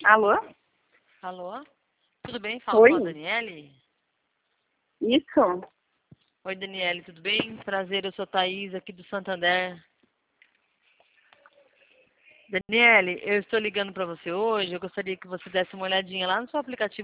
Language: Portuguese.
Alô? Alô? Tudo bem? Fala Oi? com a Daniele? Isso? Oi, Daniele, tudo bem? Prazer, eu sou Thaís, aqui do Santander. Daniele, eu estou ligando para você hoje. Eu gostaria que você desse uma olhadinha lá no seu aplicativo